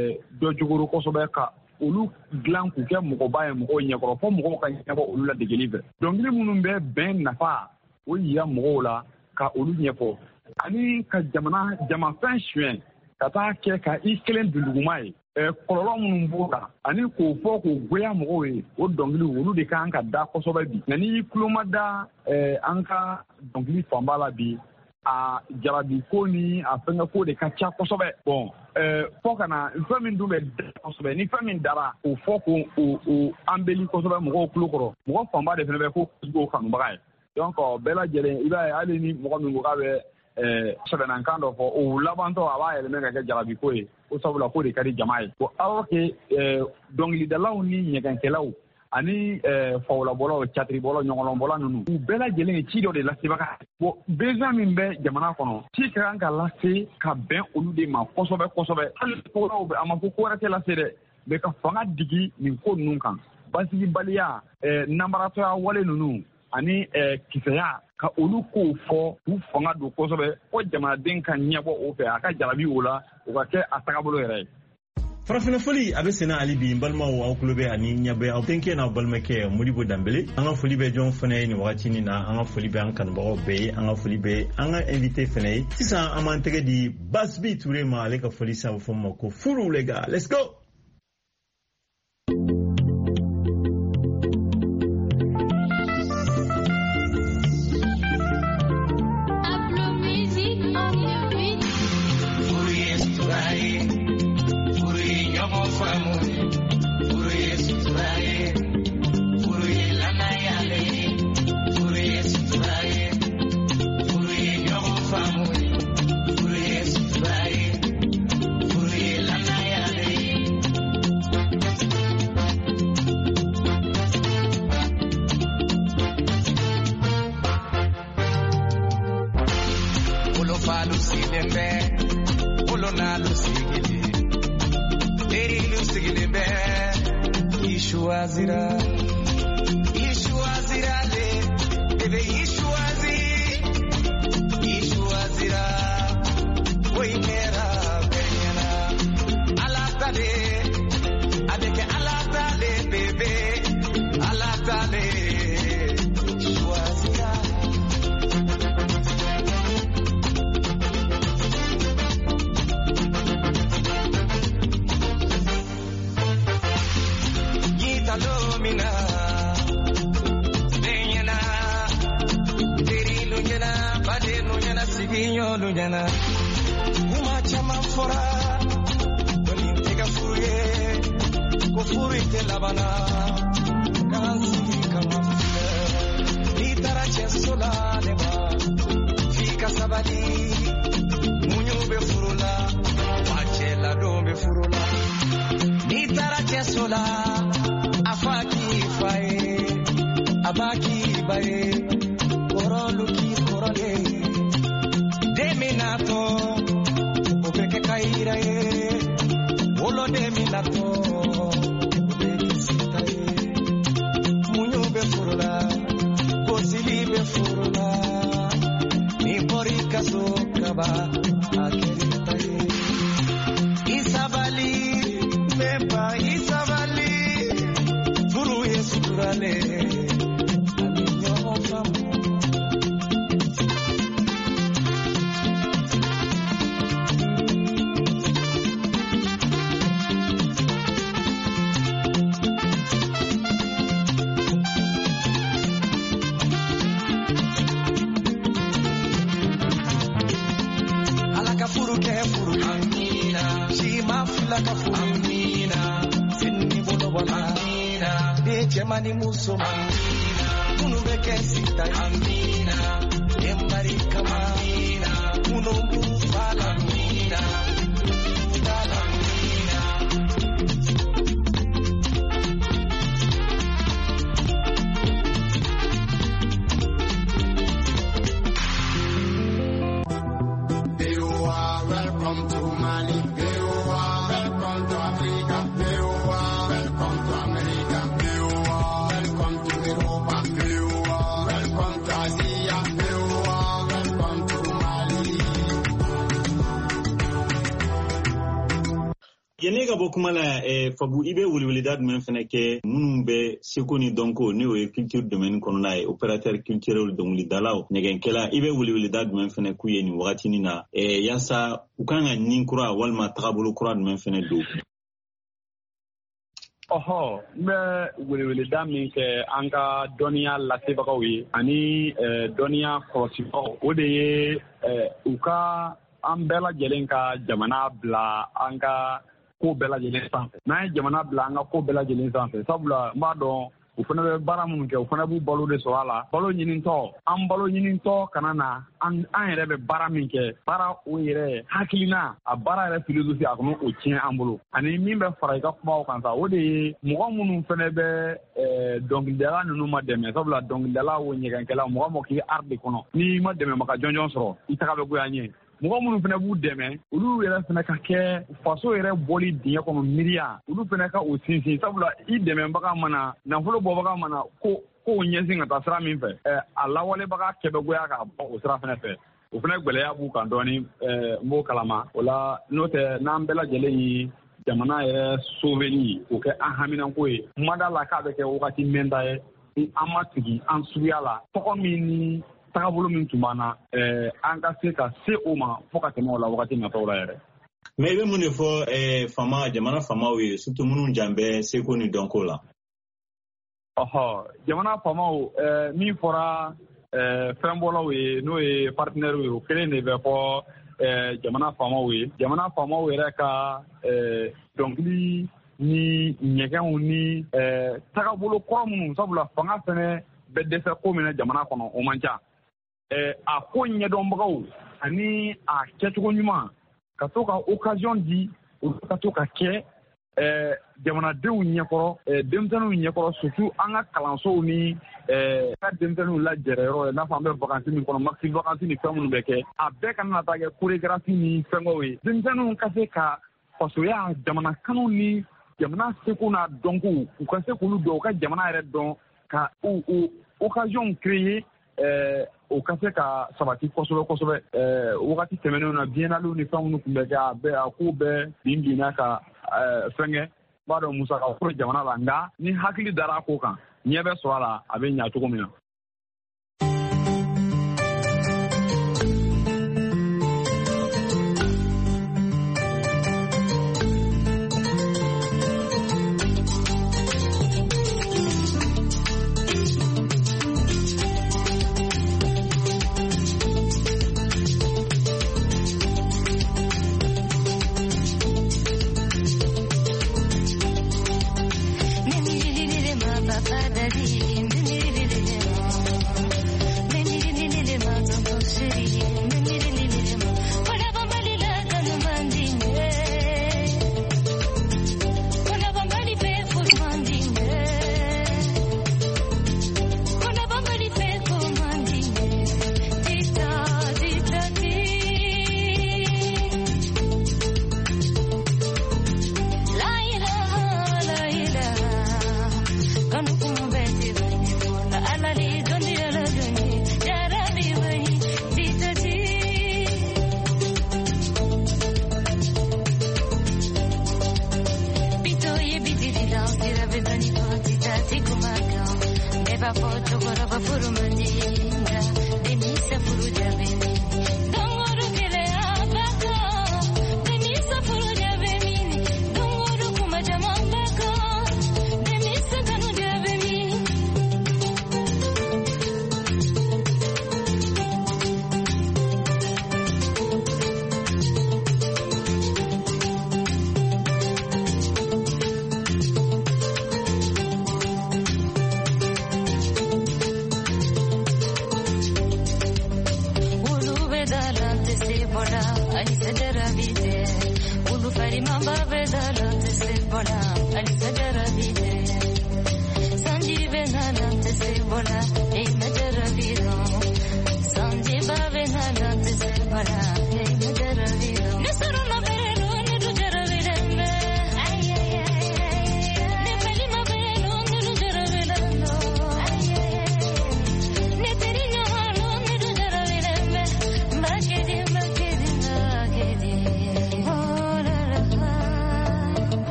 dɔ jogoro kosɛbɛ ka olu dilan k'u kɛ mɔgɔba ye mɔgɔw ɲɛkɔrɔ fɔ mɔgɔw ka ɲɛbɔ olu la degeli fɛ dɔnkili minnu bɛ bɛn nafa o yira mɔgɔw la ka olu ɲɛfɔ ani ka jamafɛn suɲɛ ka taa kɛ ka i kelen dunduguma ye kɔlɔlɔ minnu b'o la ani k'o fɔ k'o goya mɔgɔw ye o dɔnkiliw olu de kan ka da kosɛbɛ bi nka n'i tulo ma da an ka dɔnkili fanba la bi a jarabi ko ni a fɛngɛ ko de ka ca kosɛbɛ bon fɔ ka na fɛn min dun bɛ da kosɛbɛ ni fɛn min dara k'o fɔ k'o anbeli kosɛbɛ mɔgɔw tulo kɔrɔ mɔgɔ fanba de fana bɛ ko kanubaga ye donc bɛɛ lajɛlen i b'a ye hali ni mɔgɔ min ko k'a bɛ sɛbɛnnakan dɔ fɔ o labantɔ a b'a yɛlɛmɛ ka kɛ jarabi ko ye ko sabula ko de ka di jama ye bon alors que dɔnkilidalaw ni ɲɛgɛnkɛlaw ani fawulabɔlaw catiribɔlaw ɲɔgɔnlɔnbɔla ninnu u bɛɛ lajɛlen ye ci dɔ de lasebaga bon besoin min bɛ jamana kɔnɔ ci ka kan ka lase ka bɛn olu de ma kosɛbɛ kosɛbɛ hali kowɛrɛw bɛ a ma fɔ ko wɛrɛ tɛ lase dɛ mais ka fanga digi nin ko ninnu kan basigibaliya nanbaratɔya wale ninnu ani kisɛya ka olu kow fɔ k'u fanga don kosɛbɛ ko jamanaden ka ɲɛbɔ o fɛ a ka jarabi o la o ka kɛ a tagabolo yɛrɛ ye. Farafinafoli a bɛ senna hali bi n balimaw aw tulo bɛ ani ɲɛbɛ aw denkɛ n'aw balimakɛ Modibo Danbele an ka foli bɛ jɔn fana ye nin wagati nin na an ka foli bɛ an kanubagaw bɛɛ ye an ka foli bɛ an ka invité fana ye sisan an b'an tɛgɛ di Basbi Ture ma ale ka foli san fɔ ma ko furu les gars let's go. Amina, kunu beke sita amina, embari welcome to Mali. Welcome to Africa. Welcome to America. Welcome to Europa. Welcome to Asia. Welcome to Mali. Yenega bokumala fabu ibe wulwilidad men feneke munumbe sekoni donko ne o culture domaine kono na opérateur culturel dongli dalao nyegenkela ibe wulwilidad men fene kuyeni wakati ni na yasa ukanga ninkura walma tagabulu kura men fene do oho me wulwilidad min ke anga donia lasebagawi ani donia korosibo ode uka ambela jelenka jamana bla anga ko bela jelen sanfɛ n'a jamana bila an ka ko bela jelen sanfɛ sabula n b'a dɔn u fana bɛ baara minnu kɛ u fana b'u balo de sɔrɔ a la balo ɲinintɔ an balo ɲinintɔ kana na an yɛrɛ bɛ baara min kɛ baara o yɛrɛ hakilina a baara yɛrɛ philosophie a kɔnɔ o tiɲɛ an bolo ani min bɛ fara i ka kumaw kan sa o de ye mɔgɔ minnu fana bɛ dɔnkilidala ninnu ma dɛmɛ sabula dɔnkilidala o ɲɛgɛnkɛla mɔgɔ mɔgɔ k'i art de kɔnɔ n'i ma dɛmɛbaga jɔnjɔn sɔrɔ i taga bɛ goya ɲɛ mɔgɔ minnu fana b'u dɛmɛ olu yɛrɛ fana ka kɛ faso yɛrɛ bɔli diɲɛ kɔnɔ miiriya olu fana ka o sinsin sabula i dɛmɛbaga mana nafolo bɔbaga mana ko ɲɛsin ka taa sira min fɛ a lawalebaga kɛbɛgoya ka bɔ o sira fana fɛ o fana gwɛlɛya b'u kan dɔɔni n b'o kalama o la n'o tɛ n'an bɛɛ lajɛlen ye jamana yɛrɛ sauveli o kɛ an haminanko ye kuma da la k'a bɛ kɛ wagati mɛnta ye ni an ma sigi an suguya la tɔgɔ min ni tagabolo min tun b'an na an ka se ka se o ma fo ka tɛmɛ o la wagati nataw la yɛrɛ. mais i bɛ mun de fɔ jamana faamaw ye surtout minnu jan bɛ seko ni dɔnko la. jamana faamaw min fɔra fɛnbɔlaw ye n'o ye partenaires ye o kelen de bɛ fɔ jamana faamaw ye jamana faamaw yɛrɛ ka dɔnkili ni ɲɛgɛnw ni tagabolo kɔrɔ minnu sabula fanga fɛnɛ bɛ dɛsɛ ko min na jamana kɔnɔ o man ca. A ko ɲɛdɔnbagaw ani a kɛcogo ɲuman ka to ka occasion di olu ka to ka kɛ jamanadenw ɲɛkɔrɔ denmisɛnninw ɲɛkɔrɔ surtout an ka kalansow ni ka denmisɛnninw lajɛrɛ yɔrɔ ye n'a fɔ an bɛ vacances min kɔnɔ maxi vacances ni fɛn minnu bɛ kɛ a bɛɛ kana na taa kɛ chorégraphie ni fɛngɛw ye denmisɛnninw ka se ka fasoya jamana kanu ni jamana seko n'a dɔnko u ka se k'olu dɔn u ka jamana yɛrɛ dɔn ka occasion créer o ka se ka sabati kosɛbɛ kosɛbɛ wagati tɛmɛnenw na biennalew ni fɛn minnu tun bɛ kɛ a ko bɛɛ bin ka fɛngɛ b'a dɔn musaka fɔlɔ jamana la nka ni hakili dara a ko kan ɲɛ bɛ sɔrɔ a la a bɛ ɲɛ cogo min na. Nessuno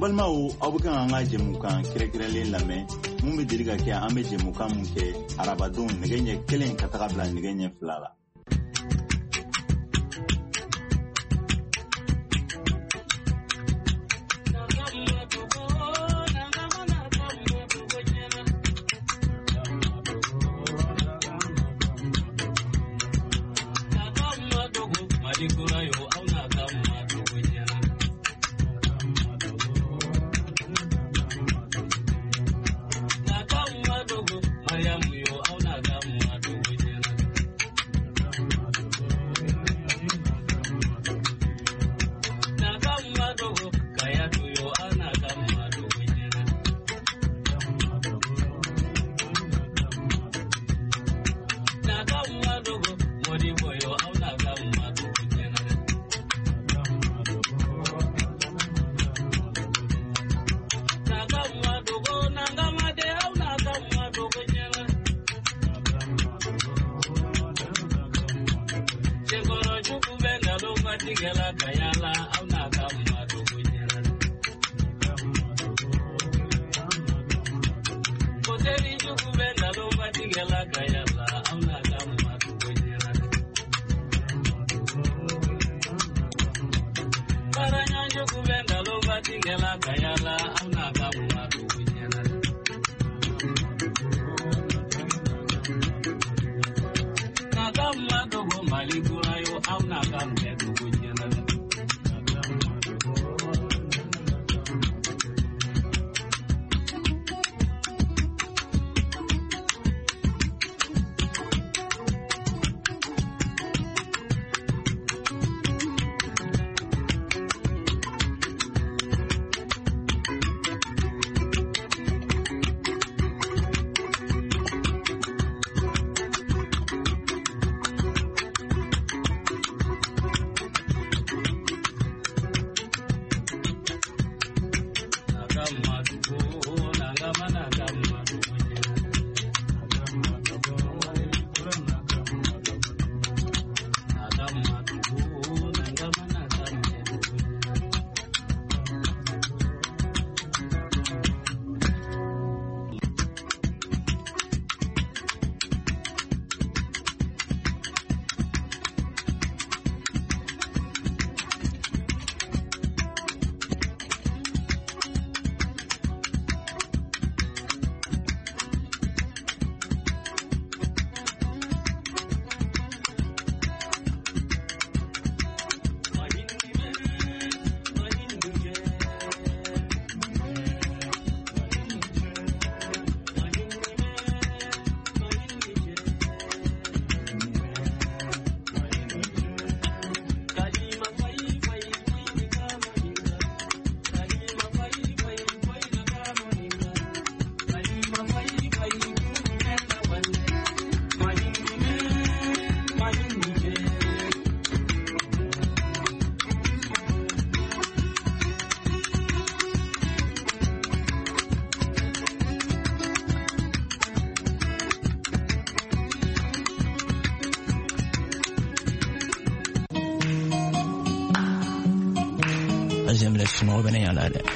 balma o abukan anga jemukan kire-kirelen lamɛ mun bɛ deli ka kɛ an bɛ jemukan mun kɛ arabadon nɛgɛ ɲɛ 1 ka taga bila nɛgɛ ɲɛ 2 la. Zemle suno bene yala de.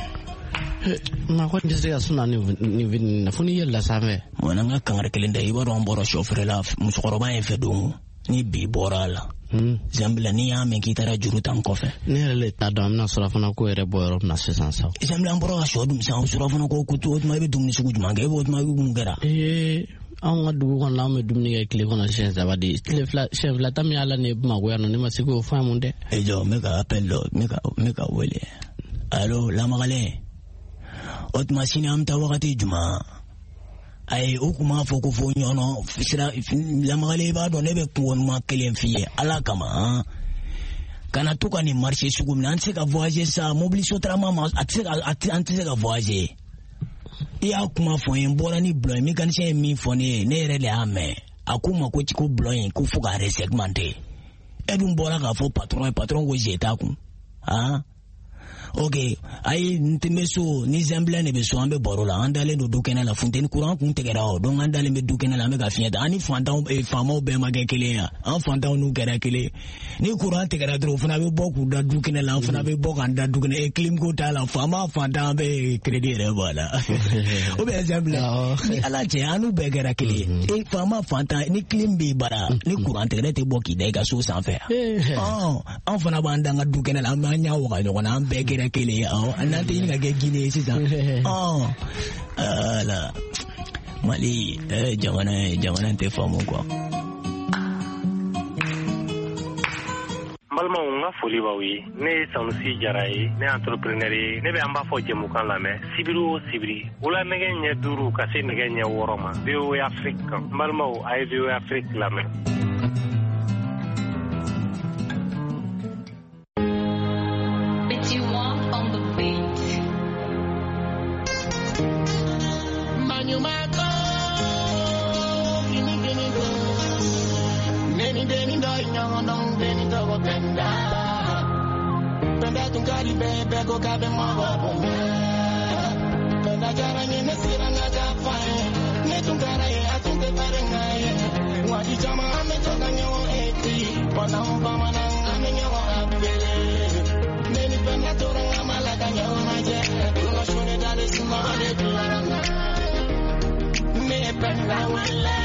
Ma ko ndise ya suna ni na funi yella same. Mona nga kangare kelinde ibaro amboro chauffeur la musokoroba en fedungu ni bi borala. Zemle ni ya men kitara juru tan kofe. Ne le ta dam na sura fana ko ere boyro na sesansa. Zemle amboro shodum sa sura fana ko kutu ma be dumni sugu juma ga bo ma bu ngara. An ga dugu kon la me dumni ga kile kon shen za badi chef la tam yala ne ma go yana ne ma siko famunde. Jo mega appello mega wele. Allo la magale. Ot masini amta wakati juma. Ay ukuma foko fo nyono sira la magale ba do nebe ko ma kelen fiye ala kama. Kana tuka ni marché sugu nanse ka voyager sa mobiliser trama atse ka voyager. Ya kuma fo en bora ni bloin mécanicien mi fone ne rele ame akuma ko tiko bloin ko fuga resegmenté edum bora ka fo patron go jeta ku ok ay ntemeso ni zembla ne be so ambe borola andale no dukena la fontaine courant kun tegera o donc andale me dukena la me ga fienta ani fantaw e famo be ma ga kele ya an fantaw nu gara kele ni courant tegera dro fana be boku da dukena la fana be boku anda dukena e clim ko ta la fama fantaw be credit re voilà o be zembla ni ala je anu be gara kele e fama fantaw ni clim be bara ni courant tegera te boki de ga so sans faire an fana ba anda ga dukena la ma nya wa ga na be gara kele anante ni ga Guinée c'est ça la Mali jamana te famo quoi balma nga foli bawi ne Sanusi Jaraye ne entrepreneur ne be amba fo jemu kan la me sibiri wala nege nya duru kasi nege nya woroma bio Afrique balma ay bio Afrique la me Penda tungari bebe go kabe mawa Penda jara nyene sira nga jafai Ne tungara ye atunge parenga ye Wadi jama ame toka nyo eti Pona umpama na ame nyo abele Neni penda tora nga malaka nyo maje Uno shune dale sima ane tularanga Me penda wale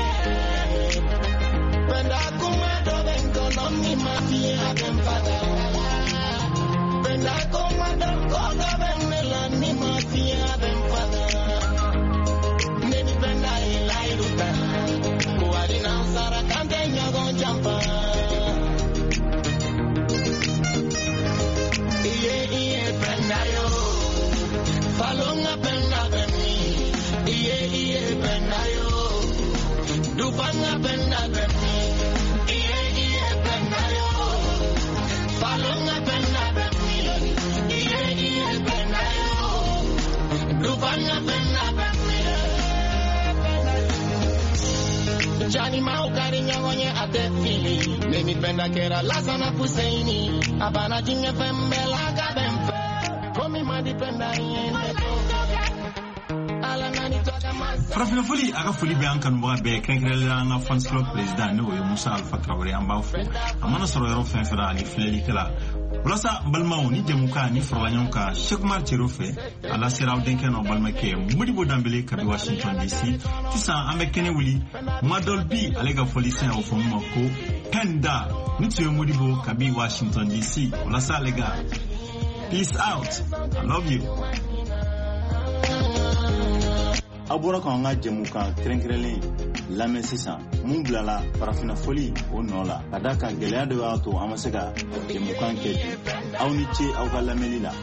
Penda kuma do benko no mi mafia benfada Penda kuma do koga benela ni mafia benfada Neni penda ilairuta Kuwari na usara kante nyago jampa Iye penda yo Falonga penda bemi Iye penda yo Dupanga penda bemi Iye penda yo Falonga penda bemi Iye penda yo Dupanga penda bemi Jani maukari nyonye ate fili Nemi penda kera lasana puseini Abana jinge fembe laga bempe Komi madi penda yende farafina foli aga foli be an kanubaga bɛɛ kɛrɛnkɛrɛnla an ka fans club president ne o ye Musa Alpha Traoré an b'a fo a mana sɔrɔ yɔrɔ fɛn fɛn ani filɛlikɛla walasa balimaw ni jɛmukan ni farala ɲɔgɔn kan Cheikh Umar Cero fɛ ala sera aw denkɛ n'aw balimakɛ Modibo Dambele kabi Washington DC sisan an bɛ kɛnɛ wuli Madol B ale ka foli sɛn o fɔ mu ma ko Penda ni tun ye Modibo kabi Washington DC walasa ale ga peace out I love you. A bɔra k'an ka jɛmukan kɛrɛnkɛrɛnlen lamɛn sisan mun bilala farafina foli o nɔ la ka da kan gɛlɛya dɔ y'a to an ma se ka jɛmukan kɛ bi aw ni ce aw ka lamɛnni la.